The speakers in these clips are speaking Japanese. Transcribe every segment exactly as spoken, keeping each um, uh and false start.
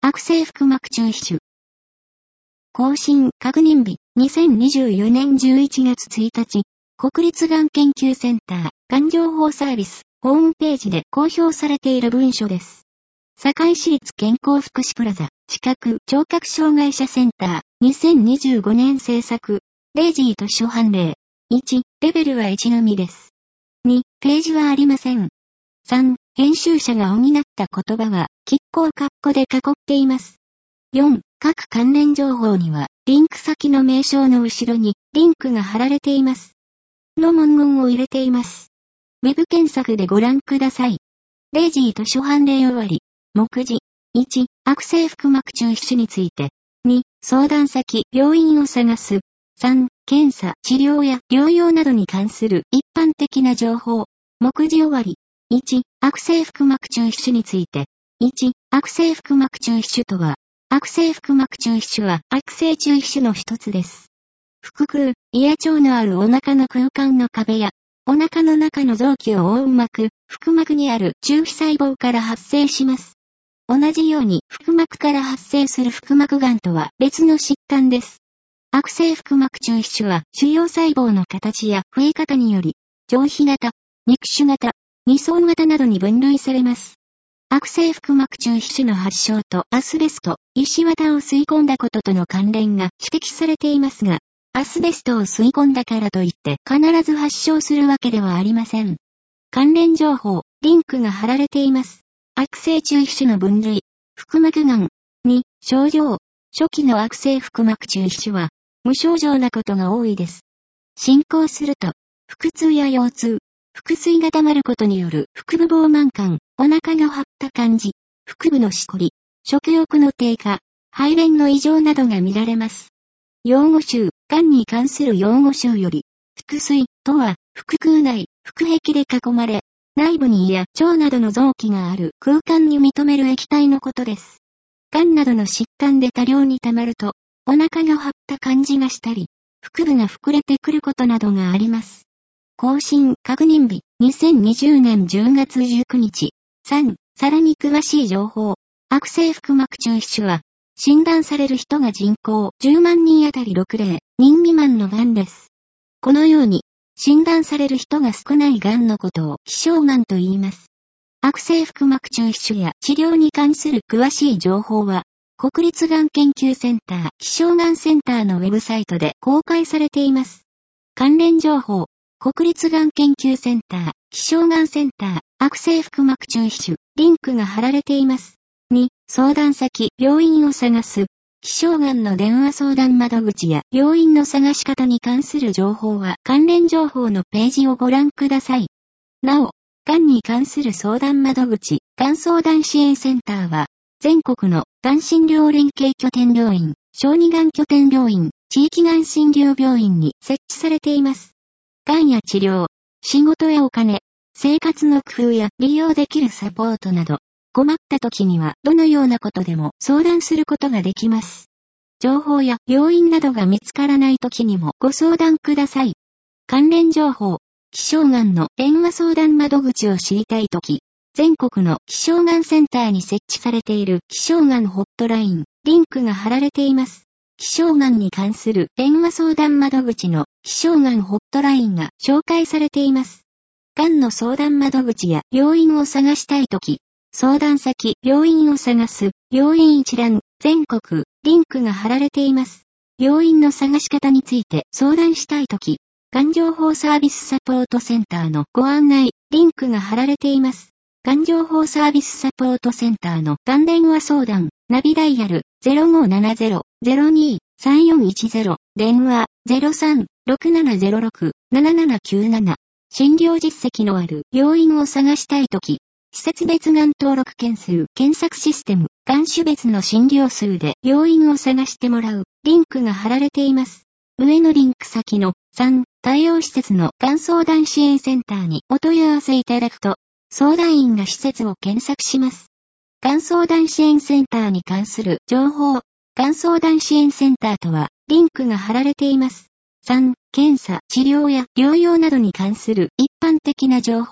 悪性腹膜中皮腫。更新確認日、にせんにじゅうよねんじゅういちがつついたち、国立がん研究センター、がん情報サービス、ホームページで公表されている文書です。堺市立健康福祉プラザ、近く聴覚障害者センター、にせんにじゅうごねん制作、レイジー図書判例。いち、レベルはいちのみです。に、ページはありません。さん、編集者が補った言葉は、拮抗括弧で囲っています。よん、各関連情報には、リンク先の名称の後ろに、リンクが貼られています。の文言を入れています。ウェブ検索でご覧ください。レイジー図書判例終わり。目次。いち、悪性腹膜中皮腫について。に、相談先、病院を探す。さん、検査、治療や療養などに関する一般的な情報。目次終わり。いち、悪性腹膜中皮腫について。いち、悪性腹膜中皮腫とは、悪性腹膜中皮腫は悪性中皮腫の一つです。腹腔、胃や腸のあるお腹の空間の壁や、お腹の中の臓器を覆う膜、腹膜にある中皮細胞から発生します。同じように腹膜から発生する腹膜がんとは別の疾患です。悪性腹膜中皮腫は腫瘍細胞の形や増え方により、上皮型、肉腫型、二層型などに分類されます。悪性腹膜中皮腫の発症とアスベスト、石綿を吸い込んだこととの関連が指摘されていますが、アスベストを吸い込んだからといって必ず発症するわけではありません。関連情報、リンクが貼られています。悪性中皮腫の分類、腹膜がん。に、症状。初期の悪性腹膜中皮腫は、無症状なことが多いです。進行すると、腹痛や腰痛、腹水が溜まることによる腹部膨満感、お腹が張った感じ、腹部のしこり、食欲の低下、排便の異常などが見られます。用語集、がんに関する用語集より、腹水とは、腹腔内、腹壁で囲まれ、内部に胃や腸などの臓器がある空間に認める液体のことです。がんなどの疾患で多量に溜まると、お腹が張った感じがしたり、腹部が膨れてくることなどがあります。更新確認日、にせんにじゅうねんじゅうがつじゅうくにち。さん、さらに詳しい情報。悪性腹膜中皮腫は、診断される人が人口じゅうまんにんあたりろく例、人未満のがんです。このように、診断される人が少ないがんのことを希少がんと言います。悪性腹膜中皮腫や治療に関する詳しい情報は、国立がん研究センター希少がんセンターのウェブサイトで公開されています。関連情報、国立がん研究センター希少がんセンター悪性腹膜中皮腫、リンクが貼られています。に、相談先、病院を探す。希少がんの電話相談窓口や病院の探し方に関する情報は関連情報のページをご覧ください。なお、がんに関する相談窓口、がん相談支援センターは、全国のがん診療連携拠点病院、小児がん拠点病院、地域がん診療病院に設置されています。がんや治療、仕事やお金、生活の工夫や利用できるサポートなど、困った時にはどのようなことでも相談することができます。情報や病院などが見つからない時にもご相談ください。関連情報、希少がんの電話相談窓口を知りたい時、全国の希少がんセンターに設置されている希少がんホットライン、リンクが貼られています。希少がんに関する電話相談窓口の希少がんホットラインが紹介されています。がんの相談窓口や病院を探したい時、相談先、病院を探す、病院一覧、全国、リンクが貼られています。病院の探し方について相談したいとき、がん情報サービスサポートセンターのご案内、リンクが貼られています。がん情報サービスサポートセンターのがん電話相談、ナビダイヤル ゼロごーななゼロ ゼロにー さんよんいちゼロ、電話 ゼロさん ろくななゼロろく ななななきゅうなな、診療実績のある病院を探したいとき、施設別がん登録件数検索システム、がん種別の診療数で病院を探してもらう、リンクが貼られています。上のリンク先のさん、対応施設のがん相談支援センターにお問い合わせいただくと、相談員が施設を検索します。がん相談支援センターに関する情報、がん相談支援センターとは、リンクが貼られています。さん、検査、治療や療養などに関する一般的な情報。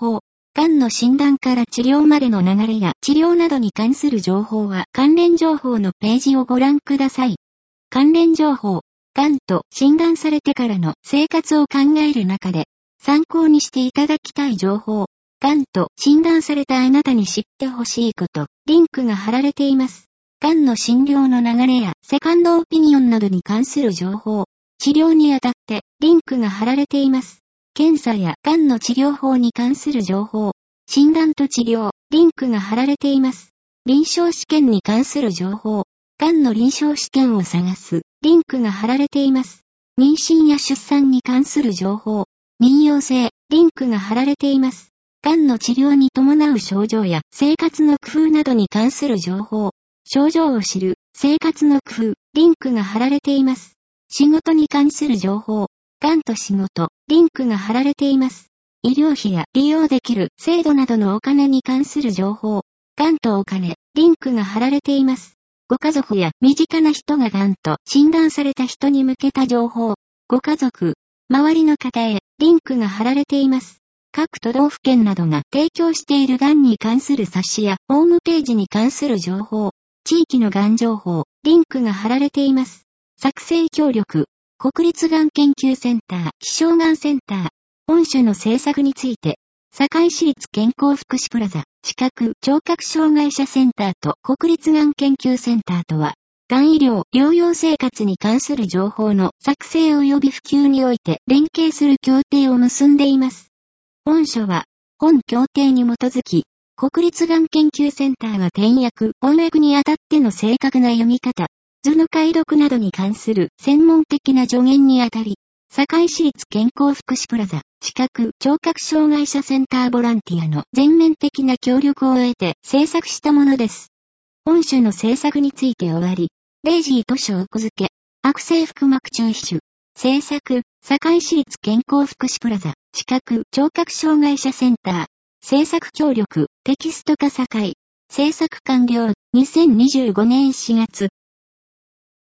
がんの診断から治療までの流れや治療などに関する情報は関連情報のページをご覧ください。関連情報。がんと診断されてからの生活を考える中で参考にしていただきたい情報。がんと診断されたあなたに知ってほしいこと。リンクが貼られています。がんの診療の流れやセカンドオピニオンなどに関する情報。治療にあたってリンクが貼られています。検査やがんの治療法に関する情報。診断と治療。リンクが貼られています。臨床試験に関する情報。がんの臨床試験を探す。リンクが貼られています。妊娠や出産に関する情報。妊用性。リンクが貼られています。がんの治療に伴う症状や生活の工夫などに関する情報。症状を知る。生活の工夫。リンクが貼られています。仕事に関する情報。がんと仕事。リンクが貼られています。医療費や利用できる制度などのお金に関する情報。がんとお金。リンクが貼られています。ご家族や身近な人ががんと診断された人に向けた情報。ご家族、周りの方へ、リンクが貼られています。各都道府県などが提供しているがんに関する冊子やホームページに関する情報。地域のがん情報、リンクが貼られています。作成協力、国立がん研究センター、希少がんセンター。本書の制作について。堺市立健康福祉プラザ、視覚・聴覚障害者センターと国立がん研究センターとは、がん医療・療養生活に関する情報の作成及び普及において連携する協定を結んでいます。本書は、本協定に基づき、国立がん研究センターが点訳・翻訳にあたっての正確な読み方、図の解読などに関する専門的な助言にあたり、堺市立健康福祉プラザ、視覚・聴覚障害者センターボランティアの全面的な協力を得て制作したものです。本書の制作について終わり、レイジーと証拠付け、悪性腹膜中皮腫、制作、堺市立健康福祉プラザ、視覚・聴覚障害者センター、制作協力、テキスト化堺、制作完了、にせんにじゅうごねんしがつ。